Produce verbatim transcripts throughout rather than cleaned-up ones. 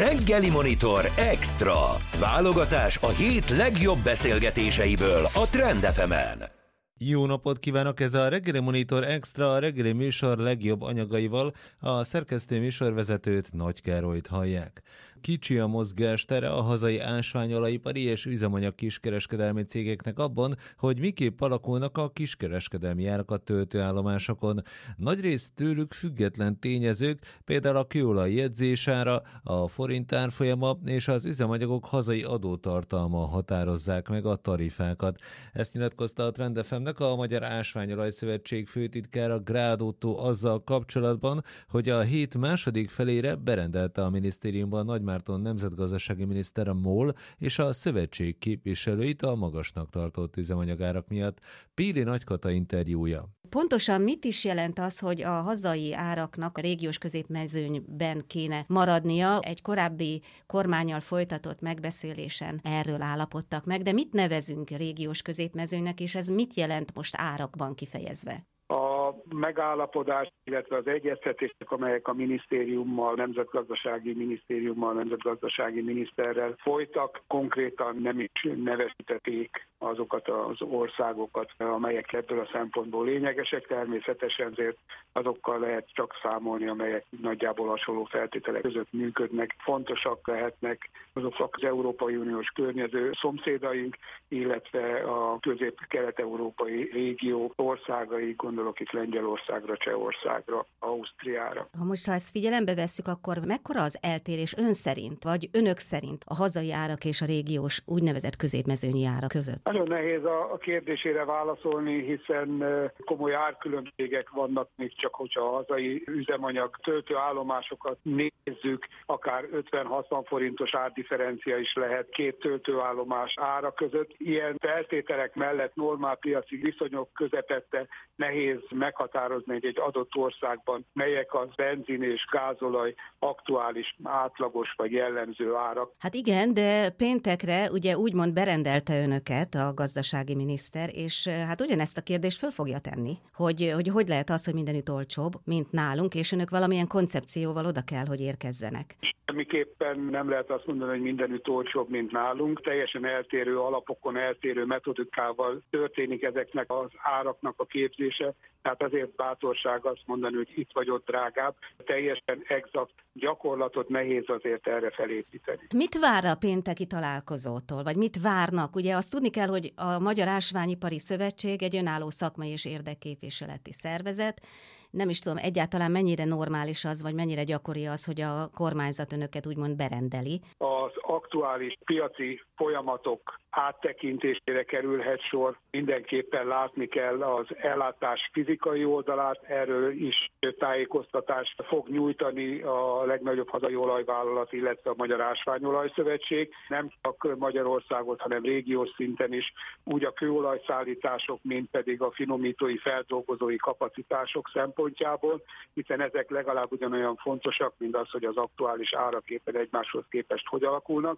Reggeli Monitor Extra. Válogatás a hét legjobb beszélgetéseiből a Trend ef emen. Jó napot kívánok! Ez a Reggeli Monitor Extra, a reggeli műsor legjobb anyagaival. A szerkesztő műsorvezetőt, Nagy Károlyt hallják. Kicsi a mozgástere a hazai ásványolajipari és üzemanyag kiskereskedelmi cégeknek abban, hogy miképp alakulnak a kiskereskedelmi árak a töltőállomásokon. Nagyrészt tőlük független tényezők, például a kőolaj jegyzésára, a forint árfolyama és az üzemanyagok hazai adótartalma határozzák meg a tarifákat. Ezt nyilatkozta a Trend ef emnek a Magyar Ásványolaj Szövetség főtitkára Grád Ottó azzal kapcsolatban, hogy a hét második felére berendelte a minisztériumban Nagy Márton nemzetgazdasági miniszter a MOL és a szövetség képviselőit a magasnak tartott üzemanyagárak miatt. Píli Nagykata interjúja. Pontosan mit is jelent az, hogy a hazai áraknak a régiós középmezőnyben kéne maradnia? Egy korábbi kormánnyal folytatott megbeszélésen erről állapodtak meg, de mit nevezünk régiós középmezőnynek, és ez mit jelent most árakban kifejezve? A megállapodás, illetve az egyeztetések, amelyek a minisztériummal, nemzetgazdasági minisztériummal, nemzetgazdasági miniszterrel folytak, konkrétan nem is nevesítették azokat az országokat, amelyek ebből a szempontból lényegesek. Természetesen azért azokkal lehet csak számolni, amelyek nagyjából hasonló feltételek között működnek. Fontosak lehetnek azok az Európai Uniós környező szomszédaink, illetve a közép-kelet-európai régió országai, gondolok itt Lengyelországra, Csehországra, Ausztriára. Ha most ha ezt figyelembe vesszük, akkor mekkora az eltérés ön szerint, vagy önök szerint a hazai árak és a régiós úgynevezett középmezőnyi árak között? Nagyon nehéz a kérdésére válaszolni, hiszen komoly árkülönbségek vannak, még csak hogyha a hazai üzemanyag töltőállomásokat nézzük, akár ötven-hatvan forintos árdifferencia is lehet két töltőállomás ára között. Ilyen feltételek mellett normál piaci viszonyok közepette nehéz meghatározni egy adott országban, melyek az benzin és gázolaj aktuális, átlagos vagy jellemző árak. Hát igen, de péntekre ugye úgymond berendelte önöket a gazdasági miniszter, és hát ugyanezt a kérdést föl fogja tenni, hogy, hogy hogy lehet az, hogy mindenütt olcsóbb, mint nálunk, és önök valamilyen koncepcióval oda kell, hogy érkezzenek. Semmiképpen nem lehet azt mondani, hogy mindenütt olcsóbb, mint nálunk. Teljesen eltérő alapokon, eltérő metodikával történik ezeknek az áraknak a képzése. Tehát azért bátorság azt mondani, hogy itt vagy ott drágább. Teljesen exakt gyakorlatot nehéz azért erre felépíteni. Mit vár a pénteki találkozótól, vagy mit várnak? Ugye azt tudni kell, hogy a Magyar Ásványipari Szövetség egy önálló szakmai és érdekképviseleti szervezet. Nem is tudom egyáltalán mennyire normális az, vagy mennyire gyakori az, hogy a kormányzat önöket úgymond berendeli. Az aktuális piaci folyamatok áttekintésére kerülhet sor. Mindenképpen látni kell az ellátás fizikai oldalát, erről is tájékoztatást fog nyújtani a legnagyobb hazai olajvállalat, illetve a Magyar Ásványolaj Szövetség. Nem csak Magyarországot, hanem régiós szinten is, úgy a kőolajszállítások, mint pedig a finomítói, feldolgozói kapacitások szempontjából, hiszen ezek legalább ugyanolyan fontosak, mint az, hogy az aktuális áraképpen egymáshoz képest hogy alakulnak.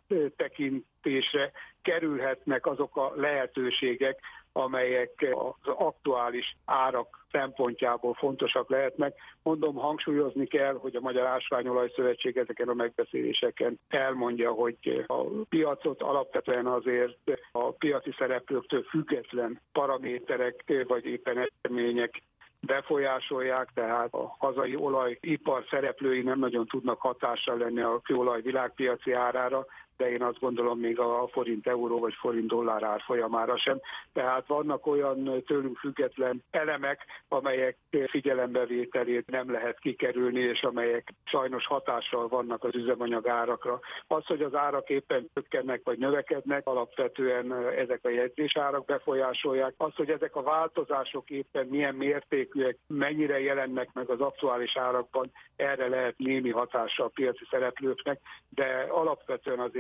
Áttekintésre kerülhetnek azok a lehetőségek, amelyek az aktuális árak szempontjából fontosak lehetnek. Mondom, hangsúlyozni kell, hogy a Magyar Ásványolaj Szövetség ezeken a megbeszéléseken elmondja, hogy a piacot alapvetően azért a piaci szereplőktől független paraméterek vagy éppen események befolyásolják, tehát a hazai olajipar szereplői nem nagyon tudnak hatással lenni a kőolaj világpiaci árára, de én azt gondolom még a forint euró vagy forint dollár árfolyamára sem. Tehát vannak olyan tőlünk független elemek, amelyek figyelembevételét nem lehet kikerülni, és amelyek sajnos hatással vannak az üzemanyag árakra. Az, hogy az árak éppen csökkennek vagy növekednek, alapvetően ezek a jegyzésárak befolyásolják. Az, hogy ezek a változások éppen milyen mértékűek, mennyire jelennek meg az aktuális árakban, erre lehet némi hatása a piaci szereplőknek, de alapvetően azért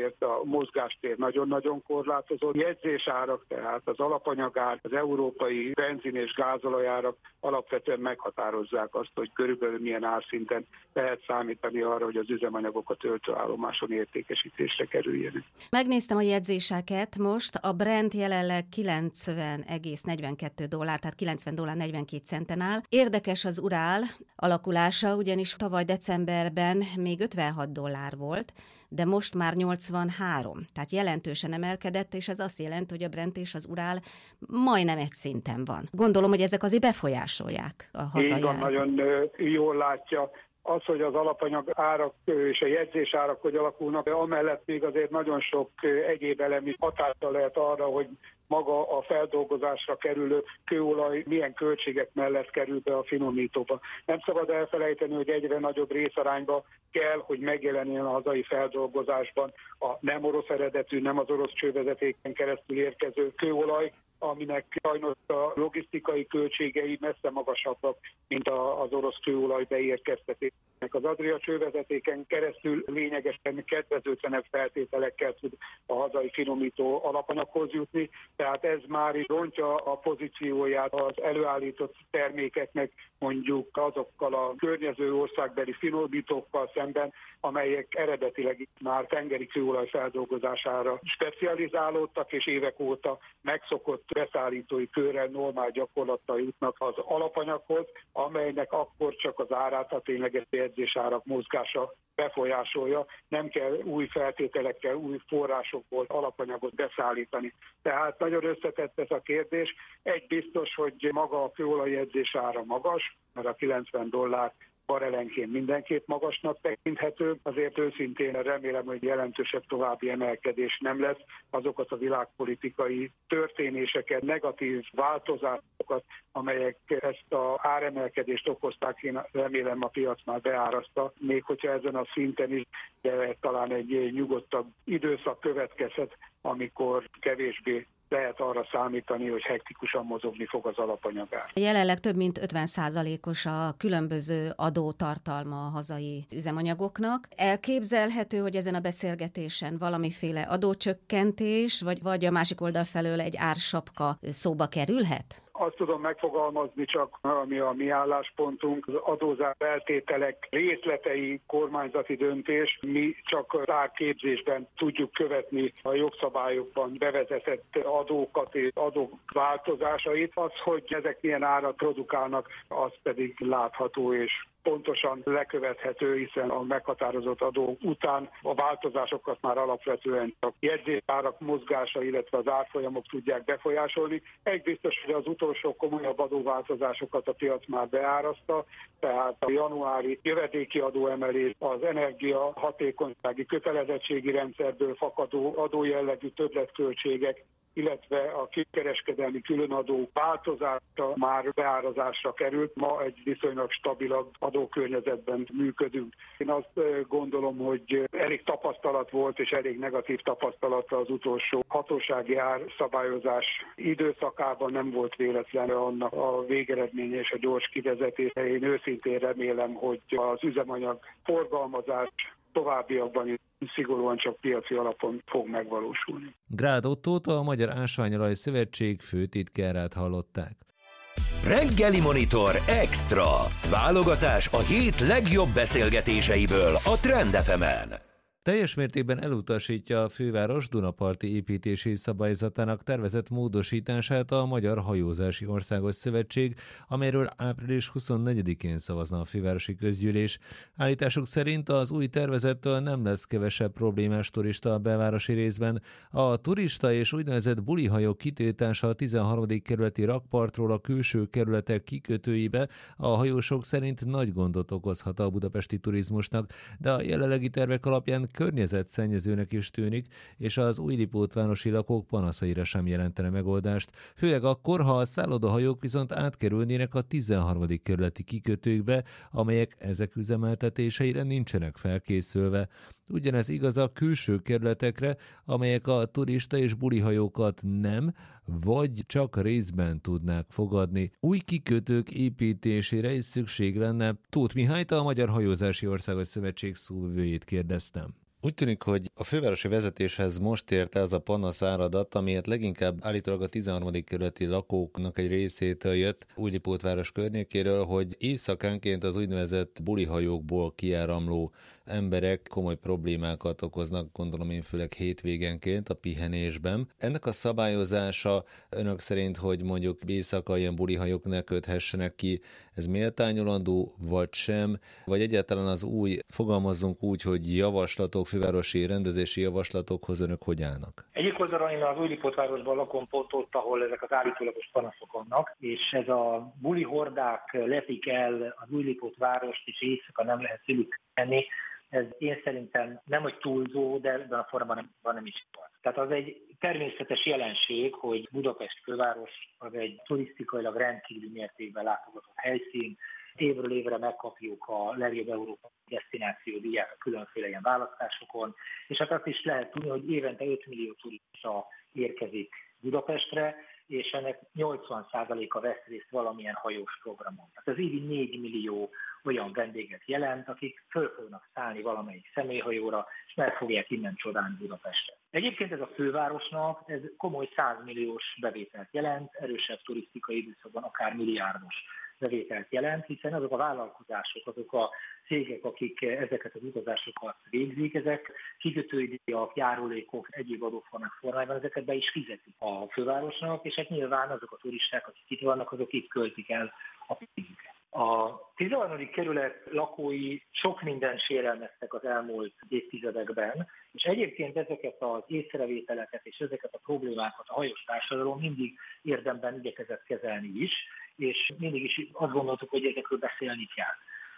ezért a mozgástér nagyon-nagyon korlátozott. Jegyzésárak, tehát az alapanyagár, az európai benzin és gázolajárak alapvetően meghatározzák azt, hogy körülbelül milyen árszinten lehet számítani arra, hogy az üzemanyagok a töltőállomáson értékesítésre kerüljenek. Megnéztem a jegyzéseket most, a Brent jelenleg kilencven egész negyvenkettő dollár, tehát kilencven dollár negyvenkét centen áll. Érdekes az Urál alakulása, ugyanis tavaly decemberben még ötvenhat dollár volt, de most már nyolcvanhárom, tehát jelentősen emelkedett, és ez azt jelenti, hogy a Brent és az Urál majdnem egy szinten van. Gondolom, hogy ezek azért befolyásolják a hazai árakat. Így van, nagyon jól látja. Az, hogy az alapanyag árak és a jegyzés árak hogy alakulnak, amellett még azért nagyon sok egyéb elemi hatással lehet arra, hogy maga a feldolgozásra kerülő kőolaj milyen költségek mellett kerül be a finomítóba. Nem szabad elfelejteni, hogy egyre nagyobb részarányba kell, hogy megjelenjen a hazai feldolgozásban a nem orosz eredetű, nem az orosz csővezetéken keresztül érkező kőolaj, aminek sajnos a logisztikai költségei messze magasabbak, mint az orosz kőolaj beérkeztetésének. Az Adria csővezetéken keresztül lényegesen kedvezőtlenebb feltételekkel tud a hazai finomító alapanyaghoz jutni, tehát ez már is rontja a pozícióját az előállított termékeknek, mondjuk azokkal a környező országbeli finomítókkal szemben, amelyek eredetileg már tengeri kőolaj feldolgozására specializálódtak, és évek óta megszokott beszállítói körrel, normál gyakorlattal jutnak az alapanyaghoz, amelynek akkor csak az árát a tényleges jegyzésárak mozgása befolyásolja, nem kell új feltételekkel, új forrásokból alapanyagot beszállítani. Tehát nagyon összetett ez a kérdés. Egy biztos, hogy maga a kőolaj jegyzésára magas, mert a kilencven dollár barelenként mindenképp magasnak tekinthető. Azért őszintén remélem, hogy jelentősebb további emelkedés nem lesz. Azokat a világpolitikai történéseket, negatív változásokat, amelyek ezt az áremelkedést okozták, én remélem a piac már beárazta, még hogyha ezen a szinten is, de talán egy nyugodtabb időszak következhet, amikor kevésbé lehet arra számítani, hogy hektikusan mozogni fog az alapanyagár. Jelenleg több mint ötven százalékos a különböző adótartalma a hazai üzemanyagoknak. Elképzelhető, hogy ezen a beszélgetésen valamiféle adócsökkentés, vagy, vagy a másik oldal felől egy ársapka szóba kerülhet? Azt tudom megfogalmazni csak, ami a mi álláspontunk, az adózás feltételek részletei kormányzati döntés. Mi csak az árképzésben tudjuk követni a jogszabályokban bevezetett adókat és adók változásait. Az, hogy ezek milyen árat produkálnak, az pedig látható és pontosan lekövethető, hiszen a meghatározott adó után a változásokat már alapvetően a jegyzésárak mozgása, illetve az árfolyamok tudják befolyásolni. Egy biztos, hogy az utolsó komolyabb adóváltozásokat a piac már beárazta, tehát a januári jövedéki adóemelés, az energia hatékonysági kötelezettségi rendszerből fakadó adójellegű többletköltségek, illetve a kiskereskedelmi különadó változása már beárazásra került. Ma egy viszonylag stabilabb adókörnyezetben működünk. Én azt gondolom, hogy elég tapasztalat volt, és elég negatív tapasztalat az utolsó hatósági árszabályozás időszakában, nem volt véletlen annak a végeredménye és a gyors kivezetése. Én őszintén remélem, hogy az üzemanyag forgalmazás továbbiakban is szigorúan csak piaci alapon fog megvalósulni. Grád Ottót, a Magyar Ásványolaj Szövetség főtitkárát hallották. Reggeli Monitor Extra. Válogatás a hét legjobb beszélgetéseiből a Trend ef emen. Teljes mértékben elutasítja a főváros Dunaparti építési szabályzatának tervezett módosítását a Magyar Hajózási Országos Szövetség, amelyről április huszonnegyedikén szavazna a fővárosi közgyűlés. Állításuk szerint az új tervezettől nem lesz kevesebb problémás turista a belvárosi részben. A turista és úgynevezett bulihajók kitiltása a tizenharmadik kerületi rakpartról a külső kerületek kikötőibe a hajósok szerint nagy gondot okozhat a budapesti turizmusnak, de a jelenlegi tervek alapján környezetszennyezőnek is tűnik, és az újlipótvárosi lakók panaszaira sem jelentene megoldást, főleg akkor, ha a szállodahajók viszont átkerülnének a tizenharmadik kerületi kikötőkbe, amelyek ezek üzemeltetéseire nincsenek felkészülve. Ugyanez igaz a külső kerületekre, amelyek a turista és bulihajókat nem, vagy csak részben tudnák fogadni. Új kikötők építésére is szükség lenne. Tóth Mihályt, a Magyar Hajózási Országos Szövetség szóvivőjét kérdeztem. Úgy tűnik, hogy a fővárosi vezetéshez most ért ez a panaszáradat, amiért leginkább állítólag a tizenharmadik kerületi lakóknak egy részétől jött Újlipótváros környékéről, hogy éjszakánként az úgynevezett bulihajókból kiáramló emberek komoly problémákat okoznak, gondolom én főleg hétvégenként a pihenésben. Ennek a szabályozása önök szerint, hogy mondjuk éjszaka ilyen bulihajók ne köthessenek ki, ez méltányolandó vagy sem, vagy egyáltalán az új, fogalmazzunk úgy, hogy javaslatok, fővárosi rendezési javaslatokhoz önök hogy állnak? Egyik oldalon én az Újlipótvárosban lakom pont ott, ahol ezek az állítólagos panaszok vannak, és ez a buli hordák lepik el az Újlipótvárost, és éjszaka nem lehet szülük tenni, ez én szerintem nem hogy túlzó, de ebben a formában nem, nem is van. Tehát az egy természetes jelenség, hogy Budapest főváros az egy turisztikailag rendkívüli mértékben látogatott helyszín. Évről évre megkapjuk a legjobb európai desztináció díját a különféle ilyen választásokon, és hát azt is lehet tudni, hogy évente öt millió turista érkezik Budapestre, és ennek nyolcvan százaléka vesz részt valamilyen hajós programon. Tehát az évi négy millió olyan vendéget jelent, akik föl fognak szállni valamelyik személyhajóra, és meg fogják innen csodálni Budapestet. Egyébként ez a fővárosnak ez komoly százmilliós bevételt jelent, erősebb turisztikai időszakban akár milliárdos bevételt jelent, hiszen azok a vállalkozások, azok a cégek, akik ezeket az utazásokat végzik, ezek kikötőidíjak, járulékok, egyéb adóformák formájában ezeket be is fizetik a fővárosnak, és hát nyilván azok a turisták, akik itt vannak, azok itt költik el a pénzüket. A tizenharmadik kerület lakói sok mindent sérelmeztek az elmúlt évtizedekben, és egyébként ezeket az észrevételeket és ezeket a problémákat a hajós társadalom mindig érdemben igyekezett kezelni is, és mindig is azt gondoltuk, hogy ezekről beszélni kell.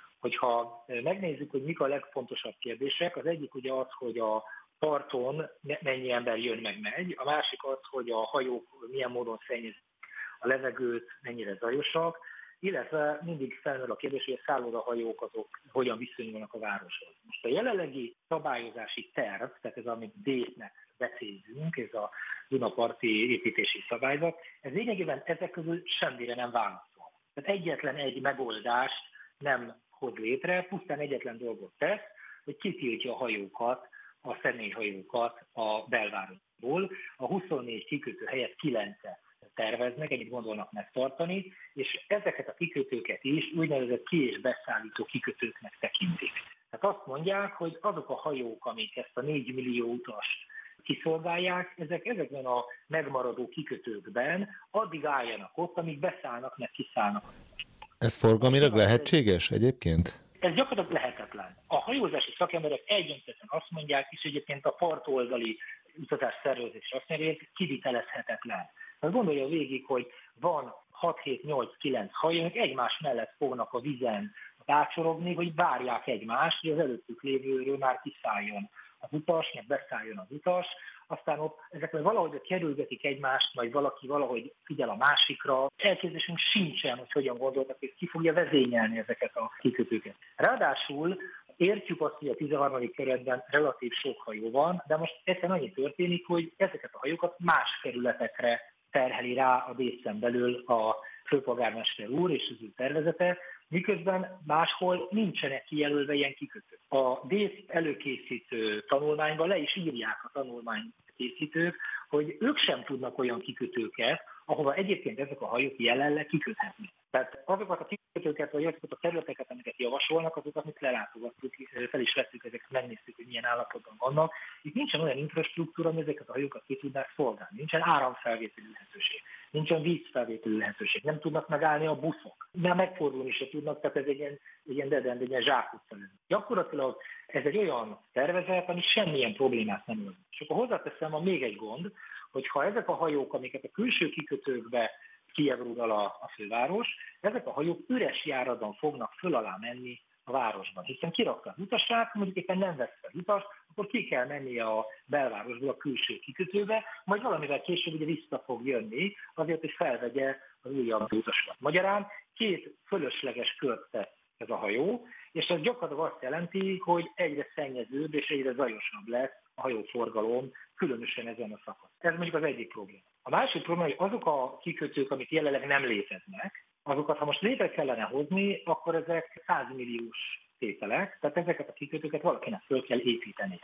Hogyha megnézzük, hogy mik a legfontosabb kérdések, az egyik ugye az, hogy a parton mennyi ember jön meg megy, a másik az, hogy a hajók milyen módon szennyezik a levegőt, mennyire zajosak, illetve mindig felmerül a kérdés, hogy a szállodahajók azok hogyan viszonyulnak a városhoz. Most a jelenlegi szabályozási terv, tehát ez, amit D-nek becézünk, ez a Dunaparti építési szabályzat, ez lényegében ezek közül semmire nem válaszol. Tehát egyetlen egy megoldást nem hoz létre, pusztán egyetlen dolgot tesz, hogy kitiltja a hajókat, a személyhajókat a belvárosból. A huszonnégy kikötő helyett kilencet terveznek, egyet gondolnak megtartani, és ezeket a kikötőket is úgynevezett ki- és beszállító kikötőknek tekintik. Tehát azt mondják, hogy azok a hajók, amik ezt a négy millió utast kiszolgálják, ezek ezekben a megmaradó kikötőkben addig álljanak ott, amíg beszállnak, meg kiszállnak. Ez forgalmilag lehetséges egyébként? Ez gyakorlatilag lehetetlen. A hajózási szakemberek egyöntetlen azt mondják, és egyébként a partoldali utazás szervezés azt mondja, hogy kivitelezhetetlen. Hát gondolja végig, hogy van hat hét nyolc kilenc hajók, egymás mellett fognak a vízen ácsorogni, hogy várják egymást, hogy az előttük lévőről már kiszálljon az utas, meg beszálljon az utas, aztán ott ezekben valahogy kerülgetik egymást, majd valaki valahogy figyel a másikra. Elképzelésünk sincsen, hogy hogyan gondoltak, és ki fogja vezényelni ezeket a kikötőket. Ráadásul értjük azt, hogy a tizenharmadik kerületben relatív sok hajó van, de most egyszerűen annyi történik, hogy ezeket a hajókat más kerületekre terheli rá a dészen belül a főpolgármester úr és az ő tervezete, miközben máshol nincsenek kijelölve ilyen kikötők. A dész előkészítő tanulmányban le is írják a tanulmány készítők, hogy ők sem tudnak olyan kikötőket, ahova egyébként ezek a hajók jelenleg kiköthetnek. Tehát azokat a kikötőket, vagy azokat a területeket, amiket javasolnak, azokat, amit lelátogattuk, fel is vettük, ezeket megnéztük, hogy milyen állapotban vannak. Itt nincsen olyan infrastruktúra, ami ezeket a hajókat ki tudnák szolgálni. Nincsen áramfelvételi lehetőség, nincsen vízfelvételi lehetőség, nem tudnak megállni a buszok. Már megfordulni se tudnak, tehát ez egy ilyen, egy ilyen dedend, egy ilyen zsákutca. Gyakorlatilag ez egy olyan tervezet, ami semmilyen problémát nem old. És akkor hozzáteszem, a még egy gond, hogy ha ezek a hajók, amiket a külső kikötőkbe kijevrúdal a, a főváros, ezek a hajók üres járaton fognak föl alá menni a városban. Hiszen kirakta az utasát, mondjuk éppen nem vesz fel utast, akkor ki kell mennie a belvárosból a külső kikötőbe, majd valamivel később ugye vissza fog jönni, azért, hogy felvegye az újabb utasokat. Magyarán két fölösleges kört tesz ez a hajó, és ez gyakorlatilag azt jelenti, hogy egyre szennyezőbb és egyre zajosabb lesz a hajóforgalom, különösen ezen a szakon. Ez mondjuk az egyik probléma. A másik probléma, hogy azok a kikötők, amik jelenleg nem léteznek, azokat, ha most létre kellene hozni, akkor ezek százmilliós tételek, tehát ezeket a kikötőket valakinek föl kell építenie. A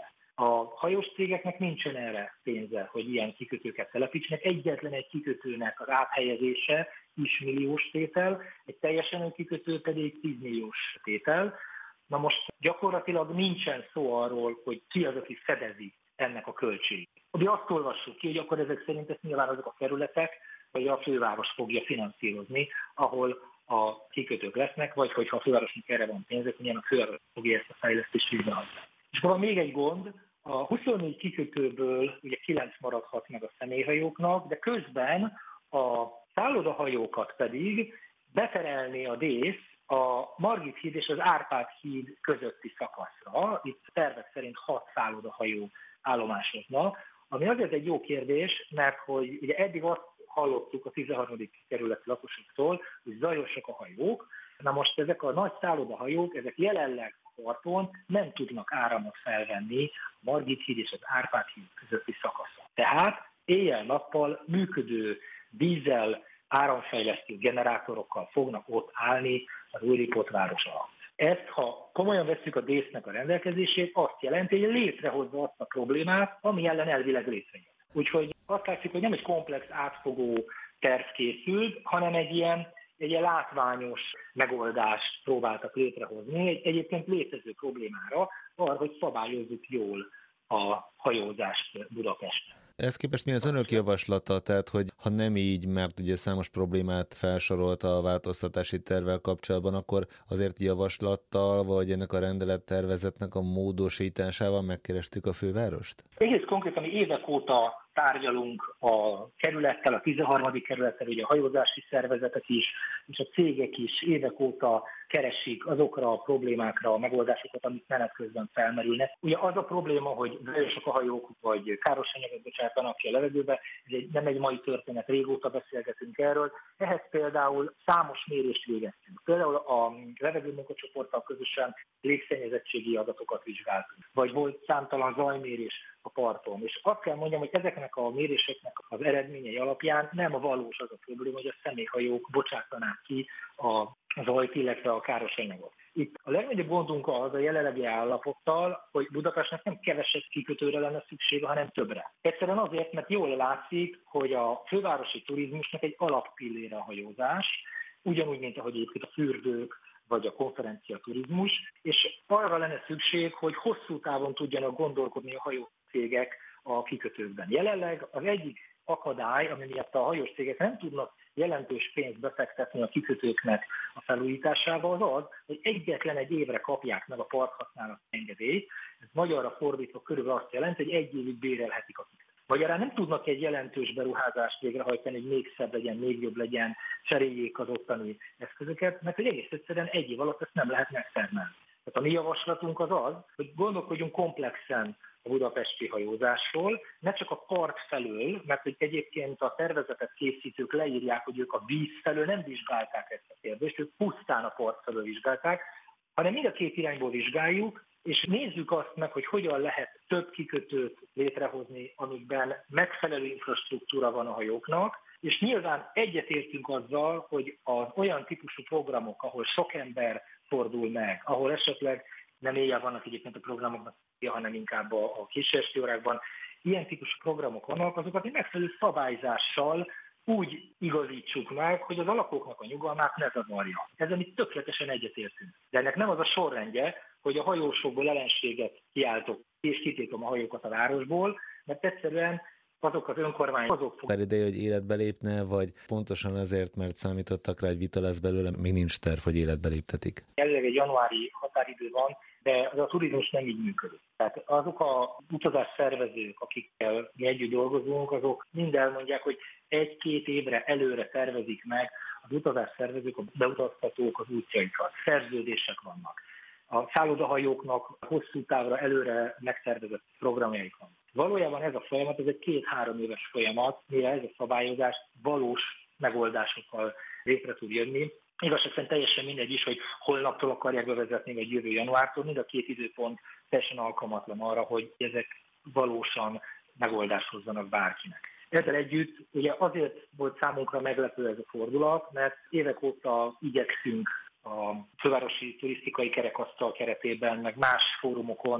A hajós cégeknek nincsen erre pénze, hogy ilyen kikötőket telepítsenek. Egyetlen egy kikötőnek az áthelyezése is milliós tétel, egy teljesen új kikötő pedig tíz milliós tétel. Na most gyakorlatilag nincsen szó arról, hogy ki az, aki fedezi ennek a költségét. Ugye azt olvassuk ki, hogy akkor ezek szerint ezt nyilván azok a területek, vagy a főváros fogja finanszírozni, ahol a kikötők lesznek, vagy hogyha a fővárosnak erre van pénzek, milyen a főváros fogja ezt a fejlesztést végrehajtani. És akkor van még egy gond, a huszonnégy kikötőből ugye kilenc maradhat meg a személyhajóknak, de közben a szállodahajókat pedig beterelni a DÉSZ a Margit híd és az Árpád híd közötti szakaszra. Itt tervek szerint hat szállodahajó állomásozna, ami azért egy jó kérdés, mert hogy ugye eddig azt hallottuk a tizenharmadik kerületi lakosoktól, hogy zajosak a hajók. Na most ezek a nagy szállodahajók, ezek jelenleg a parton nem tudnak áramot felvenni a Margit híd és az Árpád híd közötti szakaszon. Tehát éjjel-nappal működő dízel áramfejlesztő generátorokkal fognak ott állni az Újlipótváros alatt. Ezt, ha komolyan vesszük a DÉSZ-nek a rendelkezését, azt jelenti, hogy létrehozza azt a problémát, ami ellen elvileg létrejön. Úgyhogy azt látszik, hogy nem egy komplex, átfogó terv készült, hanem egy ilyen, egy ilyen látványos megoldást próbáltak létrehozni, egy egyébként létező problémára, arra, hogy szabályozzuk jól a hajózást Budapesten. Ehhez képest mi az önök javaslata? Tehát, hogy ha nem így, mert ugye számos problémát felsorolt a változtatási tervvel kapcsolatban, akkor azért javaslattal, vagy ennek a rendelettervezetnek a módosításával megkerestük a fővárost? Egész konkrétan mi évek óta tárgyalunk a kerülettel, a tizenharmadik kerülettel, ugye a hajózási szervezetek is, és a cégek is évek óta keresik azokra a problémákra a megoldásokat, amik menet közben felmerülnek. Ugye az a probléma, hogy zajosak a hajók, vagy káros anyagot bocsátanak ki a levegőbe, ez egy, nem egy mai történet, régóta beszélgetünk erről. Ehhez például számos mérést végeztünk. Például a levegőmunkacsoporttal közösen légszennyezettségi adatokat vizsgáltunk, vagy volt számtalan zajmérés a parton. És azt kell mondjam, hogy ezeknek a méréseknek az eredményei alapján nem a valós az a probléma, hogy a személyhajók bocsátanák ki a zajt, illetve a káros anyagot. Itt a legnagyobb gondunk az a jelenlegi állapottal, hogy Budapestnek nem kevesebb kikötőre lenne szüksége, hanem többre. Egyszerűen azért, mert jól látszik, hogy a fővárosi turizmusnak egy alappillére a hajózás, ugyanúgy, mint ahogy egyébként a fürdők, vagy a konferencia turizmus, és arra lenne szükség, hogy hosszú távon tudjanak gondolkodni a hajócégek a kikötőkben. Jelenleg az egyik akadály, ami miatt a hajós cégek nem tudnak jelentős pénzt befektetni a kikötőknek a felújításába, az az, hogy egyetlen egy évre kapják meg a parthasználat engedélyt. Ez magyarra fordítva körülbelül azt jelenti, hogy egy évig bérelhetik a kikötőt. Magyarán nem tudnak egy jelentős beruházást végrehajtani, hogy még szebb legyen, még jobb legyen, cseréljék az ottani eszközöket, mert hogy egész egyszerűen egy év alatt ezt nem lehet megtermelni. Tehát a mi javaslatunk az az, hogy gondolkodjunk komplexen a budapesti hajózásról, ne csak a part felől, mert hogy egyébként a tervezetet készítők leírják, hogy ők a víz felől nem vizsgálták ezt a kérdést, ők pusztán a part felől vizsgálták, hanem mind a két irányból vizsgáljuk, és nézzük azt meg, hogy hogyan lehet több kikötőt létrehozni, amikben megfelelő infrastruktúra van a hajóknak, és nyilván egyetértünk azzal, hogy az olyan típusú programok, ahol sok ember fordul meg, ahol esetleg nem éjjel vannak egyébként a programoknak, hanem inkább a, a későesti órákban, ilyen típusú programok vannak, azokat egy megfelelő szabályzással úgy igazítsuk meg, hogy az alakoknak a nyugalmát ne zavarja. Ezzel mi tökéletesen egyetértünk. De ennek nem az a sorrendje, hogy a hajósokból ellenséget kiáltok, és kitiltom a hajókat a városból, mert egyszerűen azok az önkormányok, azok fog... Ideje, hogy életbe lépne, vagy pontosan azért, mert számítottak rá, hogy vita lesz belőle, még nincs terv, hogy életbe léptetik? Jelenleg egy januári határidő van, de az a turizmus nem így működik. Tehát azok a utazásszervezők, akikkel mi együtt dolgozunk, azok mind elmondják, hogy egy-két évre előre tervezik meg az utazásszervezők, a beutaztatók az útjaikat. Szerződések vannak. A szállodahajóknak hosszú távra előre megtervezett programjaik van. Valójában ez a folyamat, ez egy két-három éves folyamat, mire ez a szabályozás valós megoldásokkal létre tud jönni. Igazság szerint teljesen mindegy is, hogy holnaptól akarják bevezetni, vagy jövő januártól, mind a két időpont teljesen alkalmatlan arra, hogy ezek valósan megoldást hozzanak bárkinek. Ezzel együtt ugye azért volt számunkra meglepő ez a fordulat, mert évek óta igyekszünk a fővárosi turisztikai kerekasztal keretében, meg más fórumokon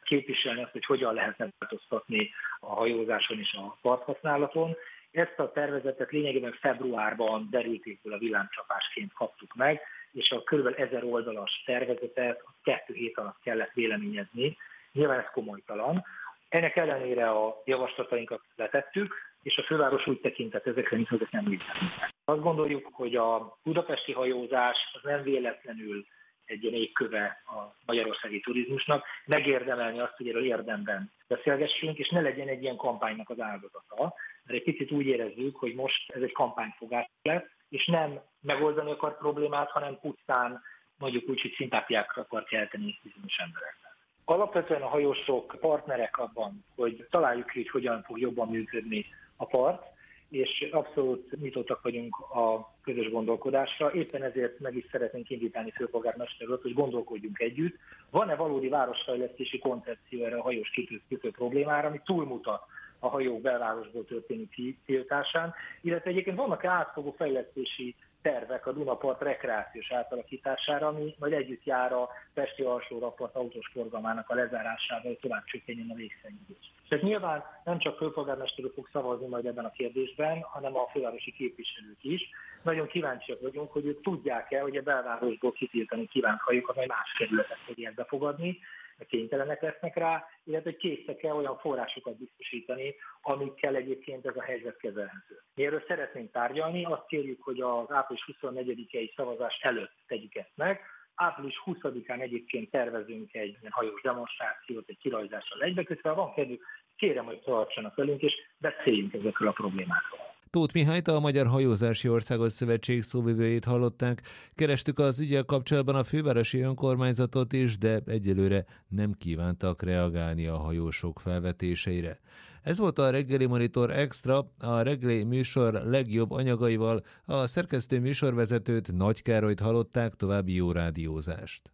képviselni azt, hogy hogyan lehetne változtatni a hajózáson és a parthasználaton. Ezt a tervezetet lényegében februárban derültékből a villámcsapásként kaptuk meg, és a kb. ezer oldalas tervezetet a kettő hét alatt kellett véleményezni. Nyilván ez komolytalan. Ennek ellenére a javaslatainkat letettük, és a főváros úgy tekintett ezekre, mint ezek nem léteznek. Azt gondoljuk, hogy a budapesti hajózás az nem véletlenül egy ilyen égköve a magyarországi turizmusnak, megérdemelni azt, hogy erről érdemben beszélgessünk, és ne legyen egy ilyen kampánynak az áldozata, mert egy picit úgy érezzük, hogy most ez egy kampányfogás lesz, és nem megoldani akar problémát, hanem pusztán mondjuk úgy, hogy szimpátiákra akar kelteni bizonyos embereknek. Alapvetően a hajósok partnerek abban, hogy találjuk ki, hogy hogyan fog jobban működni a part, és abszolút nyitottak vagyunk a közös gondolkodásra. Éppen ezért meg is szeretnénk indítani főpolgármester urat, hogy gondolkodjunk együtt. Van-e valódi városfejlesztési koncepció erre a hajós kitűző problémára, ami túlmutat a hajók belvárosból történő tiltásán, illetve egyébként vannak átfogó fejlesztési tervek a Dunapart rekreációs átalakítására, ami majd együtt jár a Pesti alsó-rakpart autós forgalmának a lezárásával, hogy tovább csökkenjen a légszennyezés. Tehát nyilván nem csak főpolgármester fog szavazni majd ebben a kérdésben, hanem a fővárosi képviselők is. Nagyon kíváncsiak vagyunk, hogy ők tudják-e, hogy a belvárosból kitiltani kívánt hajókat, majd más kerületek fogják befogadni, kénytelenek lesznek rá, illetve készek-e olyan forrásokat biztosítani, amikkel egyébként ez a helyzet kezelhető. Mi erről szeretnénk tárgyalni, azt kérjük, hogy az április huszonnegyedikei szavazás előtt tegyük ezt meg. április huszadikán egyébként tervezünk egy hajós demonstrációt, egy kirajzással egybekötve. Ha van kedvük, kérem, hogy tartsanak velünk, és beszéljünk ezekről a problémákról. Tóth Mihályt, a Magyar Hajózási Országos Szövetség szóvivőjét hallották. Kerestük az ügyel kapcsolatban a fővárosi önkormányzatot is, de egyelőre nem kívántak reagálni a hajósok felvetéseire. Ez volt a Reggeli Monitor Extra, a reggeli műsor legjobb anyagaival. A szerkesztő műsorvezetőt, Nagy Károlyt hallották, további jó rádiózást.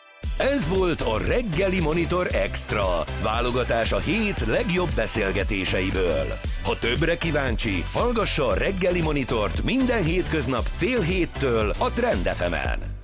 Ez volt a Reggeli Monitor Extra, válogatás a hét legjobb beszélgetéseiből. Ha többre kíváncsi, hallgassa a Reggeli Monitort minden hétköznap fél héttől a Trend ef emen.